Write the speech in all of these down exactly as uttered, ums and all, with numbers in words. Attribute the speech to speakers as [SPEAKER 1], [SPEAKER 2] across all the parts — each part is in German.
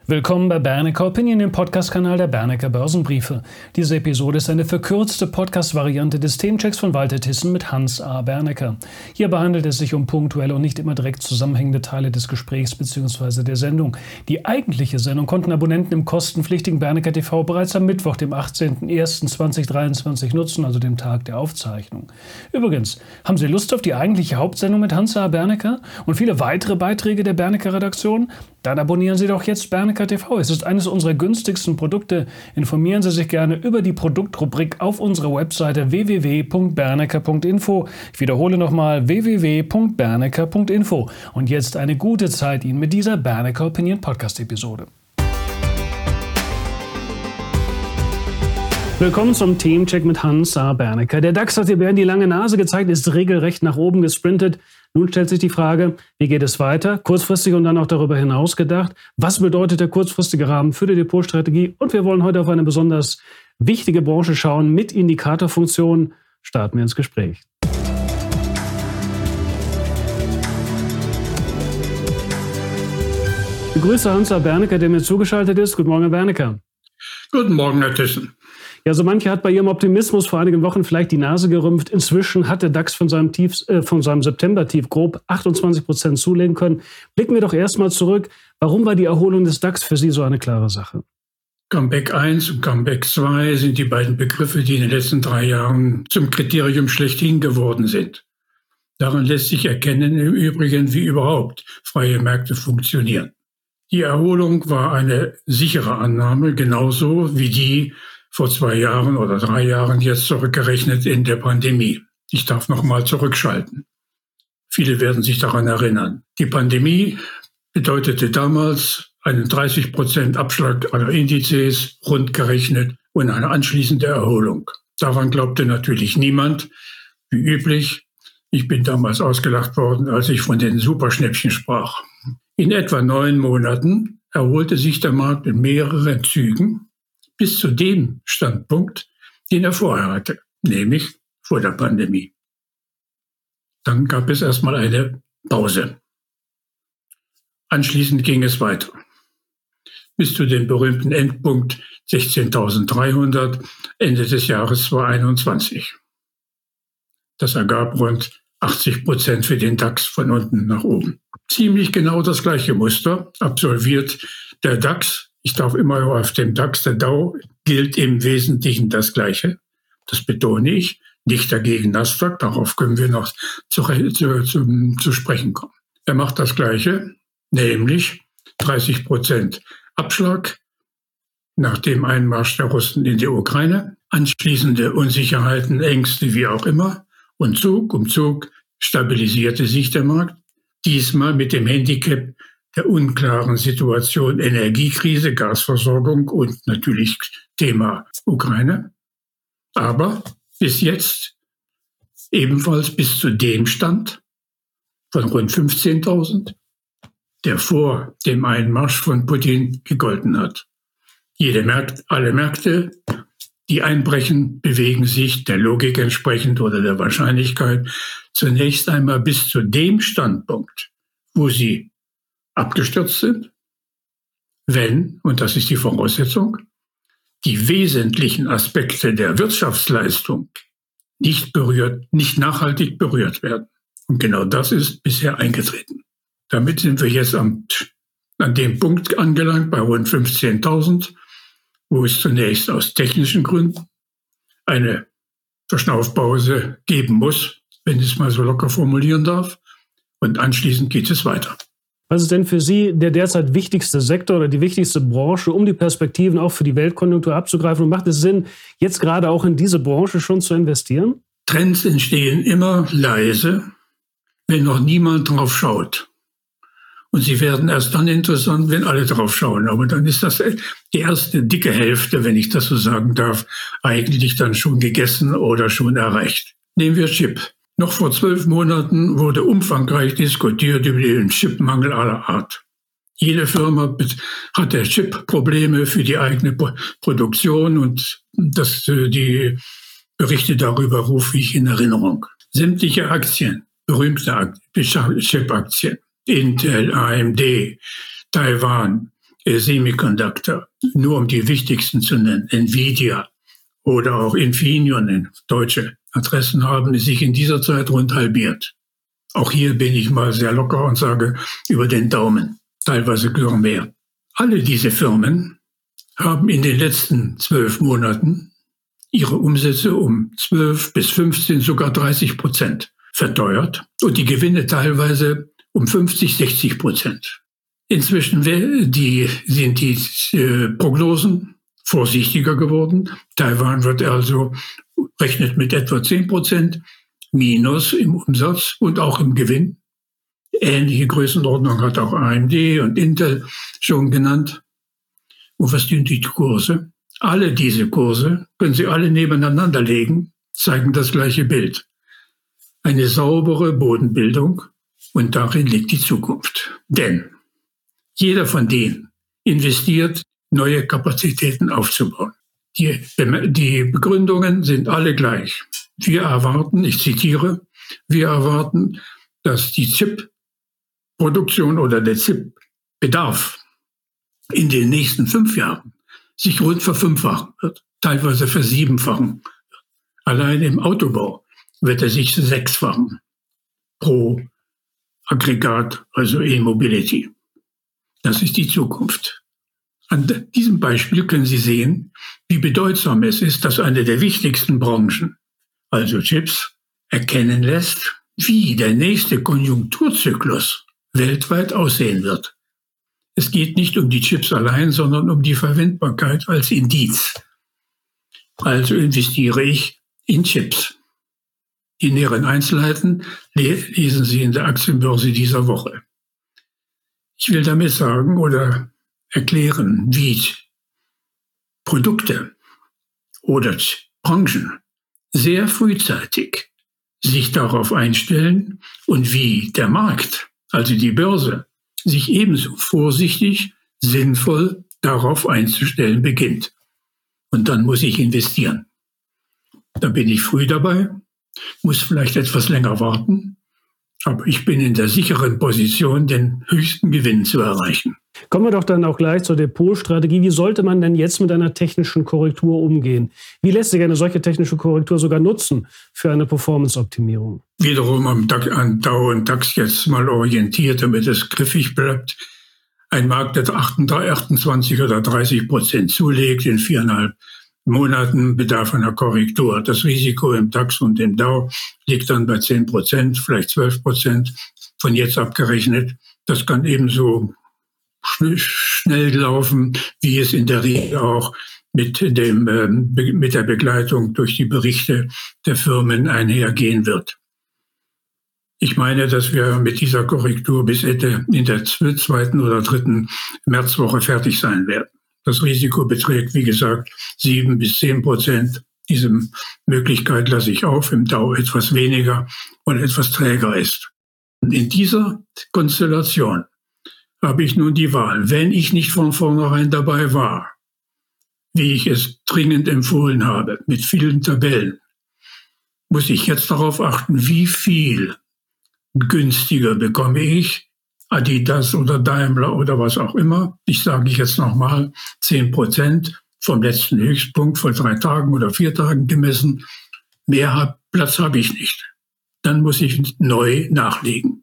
[SPEAKER 1] Willkommen bei Bernecker Opinion, dem Podcast-Kanal der Bernecker Börsenbriefe. Diese Episode ist eine verkürzte Podcast-Variante des Themenchecks von Walter Thyssen mit Hans A. Bernecker. Hierbei handelt es sich um punktuelle und nicht immer direkt zusammenhängende Teile des Gesprächs bzw. der Sendung. Die eigentliche Sendung konnten Abonnenten im kostenpflichtigen Bernecker T V bereits am Mittwoch, dem achtzehnten ersten zweitausenddreiundzwanzig nutzen, also dem Tag der Aufzeichnung. Übrigens, haben Sie Lust auf die eigentliche Hauptsendung mit Hans A. Bernecker und viele weitere Beiträge der Bernecker-Redaktion? Dann abonnieren Sie doch jetzt Bernecker T V. Es ist eines unserer günstigsten Produkte. Informieren Sie sich gerne über die Produktrubrik auf unserer Webseite w w w punkt bernecker punkt info. Ich wiederhole nochmal w w w punkt bernecker punkt info. Und jetzt eine gute Zeit Ihnen mit dieser Bernecker Opinion Podcast-Episode. Willkommen zum Themencheck mit Hans A. Bernecker. Der DAX hat den Bären die lange Nase gezeigt, ist regelrecht nach oben gesprintet. Nun stellt sich die Frage, wie geht es weiter? Kurzfristig und dann auch darüber hinaus gedacht. Was bedeutet der kurzfristige Rahmen für die Depotstrategie? Und wir wollen heute auf eine besonders wichtige Branche schauen mit Indikatorfunktion. Starten wir ins Gespräch. Ich begrüße Hans A. Bernecker, der mir zugeschaltet ist. Guten Morgen, Herr Bernecker.
[SPEAKER 2] Guten Morgen, Herr Thyssen.
[SPEAKER 1] Ja, so manche hat bei ihrem Optimismus vor einigen Wochen vielleicht die Nase gerümpft. Inzwischen hat der DAX von seinem, Tief, äh, von seinem September-Tief grob achtundzwanzig Prozent zulegen können. Blicken wir doch erstmal zurück. Warum war die Erholung des DAX für Sie so eine klare Sache?
[SPEAKER 2] Comeback eins und Comeback zwei sind die beiden Begriffe, die in den letzten drei Jahren zum Kriterium schlechthin geworden sind. Daran lässt sich erkennen im Übrigen, wie überhaupt freie Märkte funktionieren. Die Erholung war eine sichere Annahme, genauso wie die vor zwei Jahren oder drei Jahren jetzt zurückgerechnet in der Pandemie. Ich darf noch mal zurückschalten. Viele werden sich daran erinnern. Die Pandemie bedeutete damals einen dreißig Prozent Abschlag aller Indizes, rund gerechnet, und eine anschließende Erholung. Daran glaubte natürlich niemand, wie üblich. Ich bin damals ausgelacht worden, als ich von den Superschnäppchen sprach. In etwa neun Monaten erholte sich der Markt in mehreren Zügen bis zu dem Standpunkt, den er vorher hatte, nämlich vor der Pandemie. Dann gab es erstmal eine Pause. Anschließend ging es weiter bis zu dem berühmten Endpunkt sechzehntausenddreihundert Ende des Jahres zweitausendeinundzwanzig. Das ergab rund achtzig Prozent für den DAX von unten nach oben. Ziemlich genau das gleiche Muster absolviert der DAX. Ich darf immer auf dem DAX, der Dow, gilt im Wesentlichen das Gleiche. Das betone ich. Nicht dagegen Nasdaq, darauf können wir noch zu, zu, zu, zu sprechen kommen. Er macht das Gleiche, nämlich dreißig Prozent Abschlag nach dem Einmarsch der Russen in die Ukraine, anschließende Unsicherheiten, Ängste, wie auch immer. Und Zug um Zug stabilisierte sich der Markt, diesmal mit dem Handicap der unklaren Situation Energiekrise, Gasversorgung und natürlich Thema Ukraine. Aber bis jetzt ebenfalls bis zu dem Stand von rund fünfzehntausend, der vor dem Einmarsch von Putin gegolten hat. Jede Märkte, alle Märkte, die einbrechen, bewegen sich der Logik entsprechend oder der Wahrscheinlichkeit zunächst einmal bis zu dem Standpunkt, wo sie abgestürzt sind, wenn, und das ist die Voraussetzung, die wesentlichen Aspekte der Wirtschaftsleistung nicht berührt, nicht nachhaltig berührt werden. Und genau das ist bisher eingetreten. Damit sind wir jetzt am, an dem Punkt angelangt, bei rund fünfzehntausend, wo es zunächst aus technischen Gründen eine Verschnaufpause geben muss, wenn ich es mal so locker formulieren darf. Und anschließend geht es weiter.
[SPEAKER 1] Was ist denn für Sie der derzeit wichtigste Sektor oder die wichtigste Branche, um die Perspektiven auch für die Weltkonjunktur abzugreifen? Und macht es Sinn, jetzt gerade auch in diese Branche schon zu investieren?
[SPEAKER 2] Trends entstehen immer leise, wenn noch niemand drauf schaut. Und sie werden erst dann interessant, wenn alle drauf schauen. Aber dann ist das die erste dicke Hälfte, wenn ich das so sagen darf, eigentlich dann schon gegessen oder schon erreicht. Nehmen wir Chip. Noch vor zwölf Monaten wurde umfangreich diskutiert über den Chipmangel aller Art. Jede Firma hatte Chip-Probleme für die eigene Produktion und das, die Berichte darüber rufe ich in Erinnerung. Sämtliche Aktien, berühmte Chip-Aktien, Intel, A M D, Taiwan, Semiconductor, nur um die wichtigsten zu nennen, Nvidia oder auch Infineon, deutsche Adressen haben, sich in dieser Zeit rund halbiert. Auch hier bin ich mal sehr locker und sage über den Daumen, teilweise sogar mehr. Alle diese Firmen haben in den letzten zwölf Monaten ihre Umsätze um zwölf bis fünfzehn, sogar dreißig Prozent verteuert und die Gewinne teilweise um fünfzig, sechzig Prozent. Inzwischen die, sind die äh, Prognosen vorsichtiger geworden. Taiwan wird also, rechnet mit etwa zehn Prozent Minus im Umsatz und auch im Gewinn. Ähnliche Größenordnung hat auch A M D und Intel schon genannt. Und was sind die Kurse? Alle diese Kurse können Sie alle nebeneinander legen, zeigen das gleiche Bild. Eine saubere Bodenbildung und darin liegt die Zukunft. Denn jeder von denen investiert, neue Kapazitäten aufzubauen. Die, die Begründungen sind alle gleich. Wir erwarten, ich zitiere, wir erwarten, dass die Chip-Produktion oder der Chip-Bedarf in den nächsten fünf Jahren sich rund verfünffachen wird, teilweise versiebenfachen. Allein im Autobau wird er sich sechsfachen pro Aggregat, also E-Mobility. Das ist die Zukunft. An diesem Beispiel können Sie sehen, wie bedeutsam es ist, dass eine der wichtigsten Branchen, also Chips, erkennen lässt, wie der nächste Konjunkturzyklus weltweit aussehen wird. Es geht nicht um die Chips allein, sondern um die Verwendbarkeit als Indiz. Also investiere ich in Chips. Die näheren Einzelheiten lesen Sie in der Aktienbörse dieser Woche. Ich will damit sagen oder erklären, wie Produkte oder Branchen sehr frühzeitig sich darauf einstellen und wie der Markt, also die Börse, sich ebenso vorsichtig, sinnvoll darauf einzustellen beginnt. Und dann muss ich investieren. Da bin ich früh dabei, muss vielleicht etwas länger warten, aber ich bin in der sicheren Position, den höchsten Gewinn zu erreichen.
[SPEAKER 1] Kommen wir doch dann auch gleich zur Depotstrategie. Wie sollte man denn jetzt mit einer technischen Korrektur umgehen? Wie lässt sich eine solche technische Korrektur sogar nutzen für eine Performance-Optimierung?
[SPEAKER 2] Wiederum am Dow und DAX jetzt mal orientiert, damit es griffig bleibt. Ein Markt, der achtundzwanzig oder dreißig Prozent zulegt in viereinhalb Monaten, bedarf einer Korrektur. Das Risiko im DAX und im Dow liegt dann bei zehn Prozent, vielleicht zwölf Prozent von jetzt abgerechnet. Das kann ebenso schnell laufen, wie es in der Regel auch mit dem, mit der Begleitung durch die Berichte der Firmen einhergehen wird. Ich meine, dass wir mit dieser Korrektur bis Ende in der zweiten oder dritten Märzwoche fertig sein werden. Das Risiko beträgt, wie gesagt, sieben bis zehn Prozent. Diese Möglichkeit lasse ich auf, im Dow etwas weniger und etwas träger ist. Und in dieser Konstellation habe ich nun die Wahl, wenn ich nicht von vornherein dabei war, wie ich es dringend empfohlen habe, mit vielen Tabellen, muss ich jetzt darauf achten, wie viel günstiger bekomme ich, Adidas oder Daimler oder was auch immer. Ich sage jetzt nochmal, zehn Prozent vom letzten Höchstpunkt vor drei Tagen oder vier Tagen gemessen. Mehr Platz habe ich nicht. Dann muss ich neu nachlegen.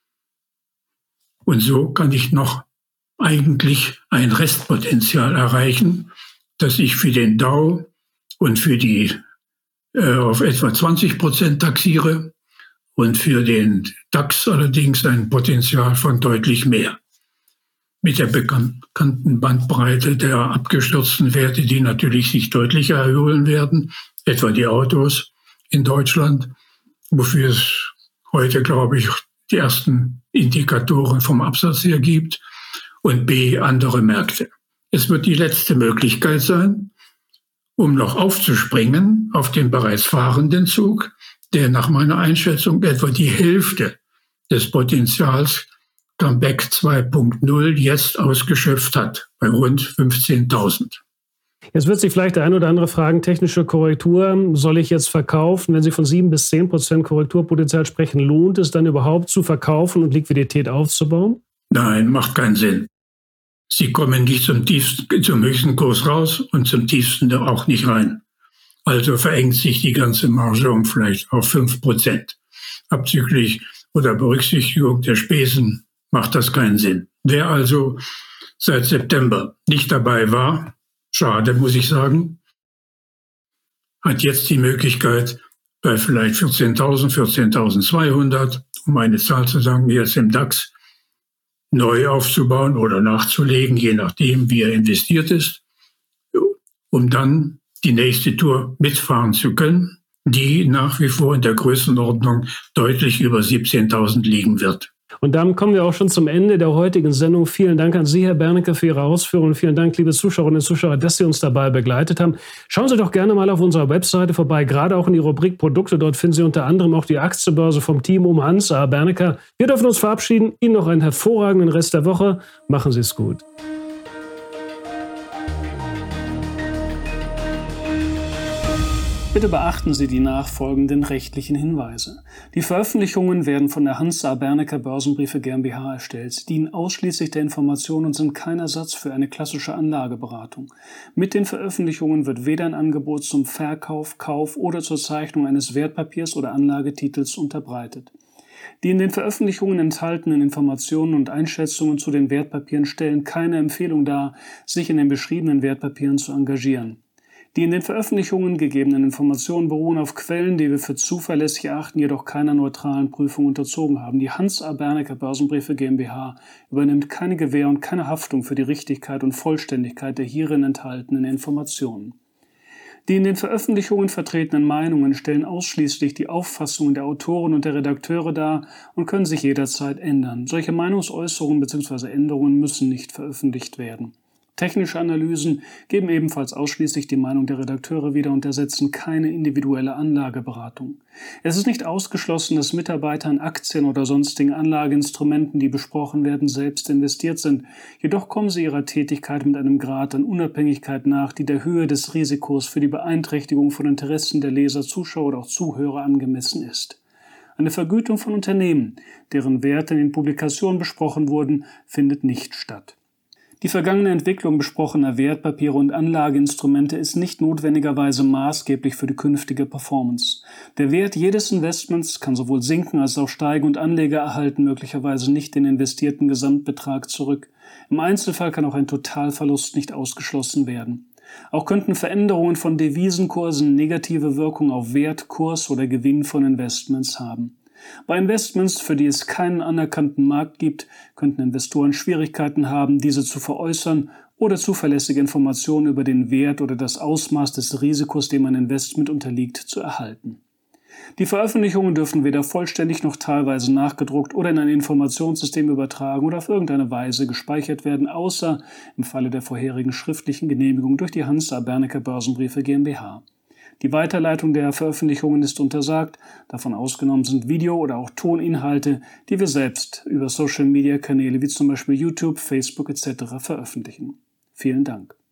[SPEAKER 2] Und so kann ich noch eigentlich ein Restpotenzial erreichen, das ich für den Dow und für die äh, auf etwa zwanzig Prozent taxiere und für den DAX allerdings ein Potenzial von deutlich mehr. Mit der bekannten Bandbreite der abgestürzten Werte, die natürlich sich deutlich erhöhen werden, etwa die Autos in Deutschland, wofür es heute, glaube ich, die ersten Indikatoren vom Absatz her gibt, und B, andere Märkte. Es wird die letzte Möglichkeit sein, um noch aufzuspringen auf den bereits fahrenden Zug, der nach meiner Einschätzung etwa die Hälfte des Potenzials Comeback zwei Punkt null jetzt ausgeschöpft hat, bei rund fünfzehntausend.
[SPEAKER 1] Jetzt wird sich vielleicht der ein oder andere fragen, technische Korrektur, soll ich jetzt verkaufen? Wenn Sie von sieben bis zehn Prozent Korrekturpotenzial sprechen, lohnt es dann überhaupt zu verkaufen und Liquidität aufzubauen?
[SPEAKER 2] Nein, macht keinen Sinn. Sie kommen nicht zum tiefsten, zum höchsten Kurs raus und zum tiefsten auch nicht rein. Also verengt sich die ganze Marge um vielleicht auf fünf Prozent. Abzüglich oder Berücksichtigung der Spesen macht das keinen Sinn. Wer also seit September nicht dabei war, schade, muss ich sagen, hat jetzt die Möglichkeit, bei vielleicht vierzehntausend, vierzehntausendzweihundert, um eine Zahl zu sagen, jetzt im DAX, neu aufzubauen oder nachzulegen, je nachdem, wie er investiert ist, um dann die nächste Tour mitfahren zu können, die nach wie vor in der Größenordnung deutlich über siebzehntausend liegen wird.
[SPEAKER 1] Und damit kommen wir auch schon zum Ende der heutigen Sendung. Vielen Dank an Sie, Herr Bernecker, für Ihre Ausführungen. Vielen Dank, liebe Zuschauerinnen und Zuschauer, dass Sie uns dabei begleitet haben. Schauen Sie doch gerne mal auf unserer Webseite vorbei, gerade auch in die Rubrik Produkte. Dort finden Sie unter anderem auch die Aktienbörse vom Team um Hans A. Bernecker. Wir dürfen uns verabschieden. Ihnen noch einen hervorragenden Rest der Woche. Machen Sie es gut. Bitte beachten Sie die nachfolgenden rechtlichen Hinweise. Die Veröffentlichungen werden von der Hans A. Bernecker Börsenbriefe GmbH erstellt. Sie dienen ausschließlich der Information und sind kein Ersatz für eine klassische Anlageberatung. Mit den Veröffentlichungen wird weder ein Angebot zum Verkauf, Kauf oder zur Zeichnung eines Wertpapiers oder Anlagetitels unterbreitet. Die in den Veröffentlichungen enthaltenen Informationen und Einschätzungen zu den Wertpapieren stellen keine Empfehlung dar, sich in den beschriebenen Wertpapieren zu engagieren. Die in den Veröffentlichungen gegebenen Informationen beruhen auf Quellen, die wir für zuverlässig erachten, jedoch keiner neutralen Prüfung unterzogen haben. Die Hans A. Bernecker Börsenbriefe GmbH übernimmt keine Gewähr und keine Haftung für die Richtigkeit und Vollständigkeit der hierin enthaltenen Informationen. Die in den Veröffentlichungen vertretenen Meinungen stellen ausschließlich die Auffassungen der Autoren und der Redakteure dar und können sich jederzeit ändern. Solche Meinungsäußerungen bzw. Änderungen müssen nicht veröffentlicht werden. Technische Analysen geben ebenfalls ausschließlich die Meinung der Redakteure wieder und ersetzen keine individuelle Anlageberatung. Es ist nicht ausgeschlossen, dass Mitarbeiter in Aktien oder sonstigen Anlageinstrumenten, die besprochen werden, selbst investiert sind. Jedoch kommen sie ihrer Tätigkeit mit einem Grad an Unabhängigkeit nach, die der Höhe des Risikos für die Beeinträchtigung von Interessen der Leser, Zuschauer oder auch Zuhörer angemessen ist. Eine Vergütung von Unternehmen, deren Werte in den Publikationen besprochen wurden, findet nicht statt. Die vergangene Entwicklung besprochener Wertpapiere und Anlageinstrumente ist nicht notwendigerweise maßgeblich für die künftige Performance. Der Wert jedes Investments kann sowohl sinken als auch steigen und Anleger erhalten möglicherweise nicht den investierten Gesamtbetrag zurück. Im Einzelfall kann auch ein Totalverlust nicht ausgeschlossen werden. Auch könnten Veränderungen von Devisenkursen negative Wirkung auf Wert, Kurs oder Gewinn von Investments haben. Bei Investments, für die es keinen anerkannten Markt gibt, könnten Investoren Schwierigkeiten haben, diese zu veräußern oder zuverlässige Informationen über den Wert oder das Ausmaß des Risikos, dem ein Investment unterliegt, zu erhalten. Die Veröffentlichungen dürfen weder vollständig noch teilweise nachgedruckt oder in ein Informationssystem übertragen oder auf irgendeine Weise gespeichert werden, außer im Falle der vorherigen schriftlichen Genehmigung durch die Hans A. Bernecker Börsenbriefe GmbH. Die Weiterleitung der Veröffentlichungen ist untersagt, davon ausgenommen sind Video- oder auch Toninhalte, die wir selbst über Social-Media-Kanäle wie zum Beispiel YouTube, Facebook et cetera veröffentlichen. Vielen Dank.